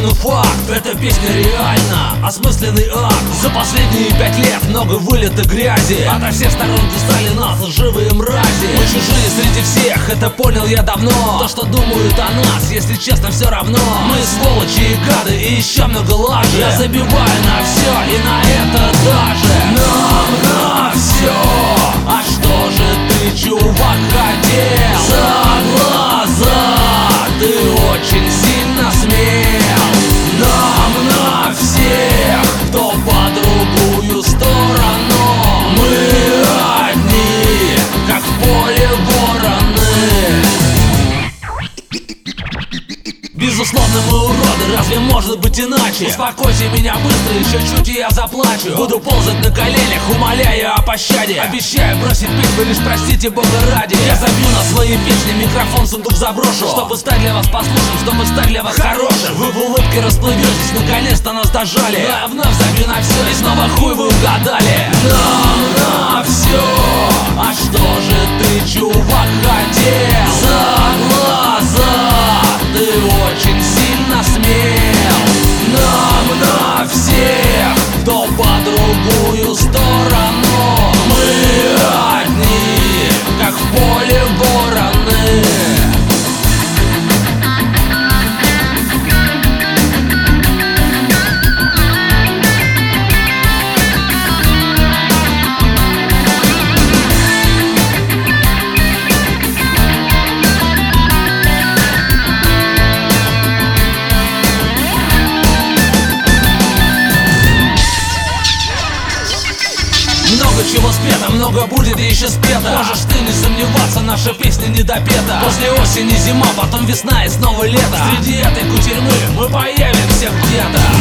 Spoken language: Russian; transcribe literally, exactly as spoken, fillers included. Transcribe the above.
но факт, эта песня реально осмысленный акт. За последние пять лет много вылито грязи, ото всех сторон кусали нас лживые мрази. Мы чужие среди всех, это понял я давно. То, что думают о нас, если честно, все равно. Мы сволочи и гады, и еще много лажи. Я забиваю на все, и на это даже. Нам на все. А что же ты, чувак, хотел? За глаза ты очень сильно смел. Нам на всех, кто по другую сторону. Мы одни, как в поле вороны. Безусловно, мы уроды, разве может быть иначе? Успокойте меня быстро, еще чуть и я заплачу. Буду ползать на коленях, умоляя о пощаде. Обещаю бросить пить, вы лишь простите Бога ради. Я забью на свои песни, микрофон в сундук заброшу, чтобы стать для вас послушным, чтобы стать для вас хорошим. Вы в улыбке расплыветесь, наконец-то нас дожали. Я вновь забью на все, и снова хуй вы угадали. Нам на все. А что же ты, чувак, хотел? За глаза ты очень сильно смел. Нам на всех, кто по другую сторону. Мы одни, как в поле вороны. Много чего спето, много будет еще спето. Можешь ты не сомневаться, наша песня не допета. После осени зима, потом весна и снова лето. Среди этой кутерьмы мы появимся где-то.